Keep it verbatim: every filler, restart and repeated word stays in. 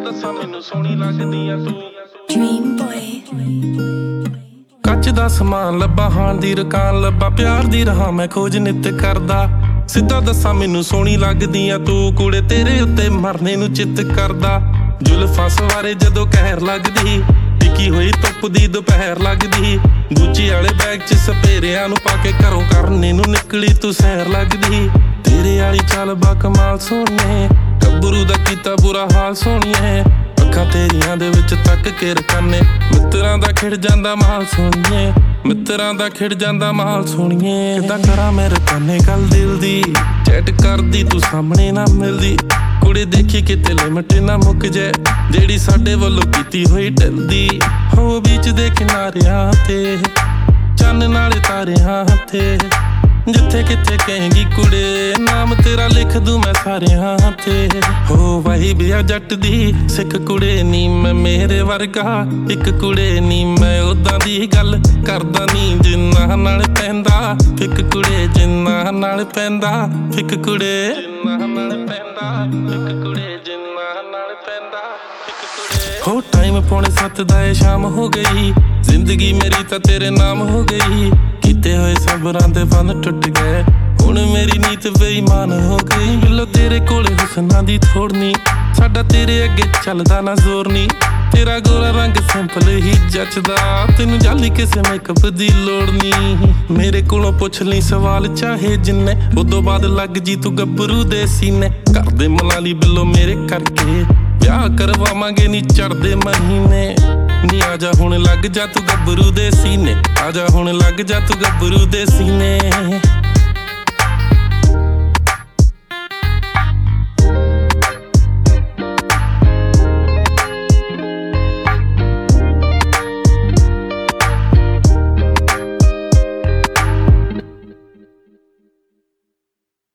ਦੱਸਾਂ ਮੈਨੂੰ ਸੋਹਣੀ ਲੱਗਦੀ ਆ ਤੂੰ Dream boy ਕੱਚ ਦਾ ਸਮਾਨ ਲੱਭਾ ਹਾਣ ਦੀ ਰਕਾਨ ਲੱਭਾ ਪਿਆਰ ਦੀ ਰਾਹ ਮੈਂ ਖੋਜ ਨਿੱਤ ਕਰਦਾ ਸਿੱਧਾ ਦੱਸਾਂ ਮੈਨੂੰ ਸੋਹਣੀ ਲੱਗਦੀ ਆ ਤੂੰ ਕੁੜੇ ਤੇਰੇ ਉੱਤੇ ਮਰਨੇ ਨੂੰ ਚਿੱਤ ਕਰਦਾ ਜ਼ੁਲਫਾਂ ਸਵਾਰੇ ਜਦੋਂ ਕਹਿਰ ਲੱਗਦੀ ਟਿਕੀ ਹੋਈ ਧੁੱਪ ਦੀ ਦੁਪਹਿਰ ਲੱਗਦੀ ਗੁੱਚੀ ਵਾਲੇ ਬੈਗ 'ਚ ਸਪੇਰਿਆਂ ਨੂੰ ਪਾ ਕੇ ਘਰੋਂ ਕਰਨੇ ਨੂੰ ਨਿਕਲੀ ਤੂੰ ਸੈਰ ਲੱਗਦੀ ਤੇਰੇ ਵਾਲੀ ਚਾਲ ਬਾ ਕਮਾਲ ਸੋਹਣੀਏ ਗੱਭਰੂ ਦਾ ਕੀਤਾ ਬੁਰਾ ਹਾਲ ਸੋਹਣੀਏ ਅੱਖਾਂ ਤੇਰੀਆਂ ਦੇ ਵਿੱਚ ਤੱਕ ਕੇ ਰਕਾਨੇ ਮਿੱਤਰਾਂ ਦਾ ਖਿੜ ਜਾਂਦਾ ਮਾਲ ਸੋਹਣੀਏ ਮਿੱਤਰਾਂ ਦਾ ਖਿੜ ਜਾਂਦਾ ਮਾਲ ਸੋਹਣੀਏ ਕਿੱਦਾਂ ਕਰਾਂ ਮੈਂ ਰਕਾਨੇ ਗੱਲ ਦਿਲ ਦੀ ਚੈਟ ਕਰਦੀ ਤੂੰ ਸਾਹਮਣੇ ਨਾ ਮਿਲਦੀ ਕੁੜੀ ਦੇਖੀ ਕਿਤੇ ਲਿਮਟ ਨਾ ਮੁੱਕ ਜੇ ਜਿਹੜੀ ਸਾਡੇ ਵੱਲੋਂ ਕੀਤੀ ਹੋਈ ਢਲਦੀ ਹੋ ਵਿੱਚ ਦੇ ਕਿਨਾਰਿਆਂ ਤੇ ਚੰਨ ਨਾਲੇ ਤਾਰਿਆਂ ਤੇ ਜਿੱਥੇ ਕਿੱਥੇ ਕਹੇਂਗੀ ਕੁੜੇ ਨਾਮ ਤੇਰਾ ਲਿਖ ਦੂੰ ਮੈਂ ਸਾਰਿਆਂ ਤੇ ਹੋ ਵਾਹੀ ਬਿਆ ਜੱਟ ਦੀ ਸਿੱਖ ਕੁੜੇ ਨੀ ਮੈਂ ਮੇਰੇ ਵਰਗਾ ਇੱਕ ਕੁੜੇ ਨੀ ਮੈਂ ਉਦਾਂ ਦੀ ਗੱਲ ਕਰਦਾ ਨੀ ਜਿੰਨਾ ਨਾਲ ਪੈਂਦਾ ਫਿੱਕ ਕੁੜੇ ਜਿੰਨਾ ਨਾਲ ਪੈਂਦਾ ਫਿੱਕ ਕੁੜੇ ਜਿੰਨਾ ਨਾਲ ਪੈਂਦਾ ਫਿੱਕ ਕੁੜੇ ਜਿੰਨਾ ਨਾਲ ਪੈਂਦਾ ਫਿੱਕ ਕੁੜੇ ਹੋ ਟਾਈਮ ਪੌਣੇ ਸੱਤ ਦਾ ਏ ਸ਼ਾਮ ਹੋ ਗਈ ਜ਼ਿੰਦਗੀ ਮੇਰੀ ਤਾਂ ਤੇਰੇ ਨਾਮ ਹੋ ਗਈ ਕੀਤੇ ਹੋਏ ਸਬਰਾਂ ਦੇ ਬੰਨ ਟੁੱਟ ਗਏ ਹੁਣ ਮੇਰੀ ਨੀਤ ਬੇਈਮਾਨ ਹੋ ਗਈ ਬਿੱਲੋ ਤੇਰੇ ਕੋਲੇ ਹੁਸਨਾਂ ਦੀ ਥੋੜ ਨੀ ਸਾਡਾ ਤੇਰੇ ਅੱਗੇ ਚੱਲਦਾ ਨਾ ਜ਼ੋਰ ਨੀ ਤੇਰਾ ਗੋਰਾ ਰੰਗ ਸਿੰਪਲ ਹੀ ਜੱਚਦਾ ਤੈਨੂੰ ਜਾਲੀ ਕਿਸੇ ਮੇਕਅਪ ਦੀ ਲੋੜ ਨੀ ਮੇਰੇ ਕੋਲੋਂ ਪੁੱਛ ਲਈ ਸਵਾਲ ਚਾਹੇ ਜਿੰਨੇ ਉਦੋਂ ਬਾਅਦ ਲੱਗ ਜੀ ਤੂੰ ਗੱਭਰੂ ਦੇ ਸੀਨੇ ਕਰਦੇ ਮਲਾਲੀ ਬਿੱਲੋ ਮੇਰੇ ਕਰਕੇ ਵਿਆਹ ਕਰਵਾਵਾਂਗੇ ਨੀ ਚੜਦੇ ਮਹੀਨੇ ਨੀ ਆਜਾ ਹੁਣ ਲੱਗ ਜਾ ਤੂੰ ਗੱਭਰੂ ਦੇ ਸੀਨੇ ਆਜਾ ਹੁਣ ਲੱਗ ਜਾ ਤੂੰ ਗੱਭਰੂ ਦੇ ਸੀਨੇ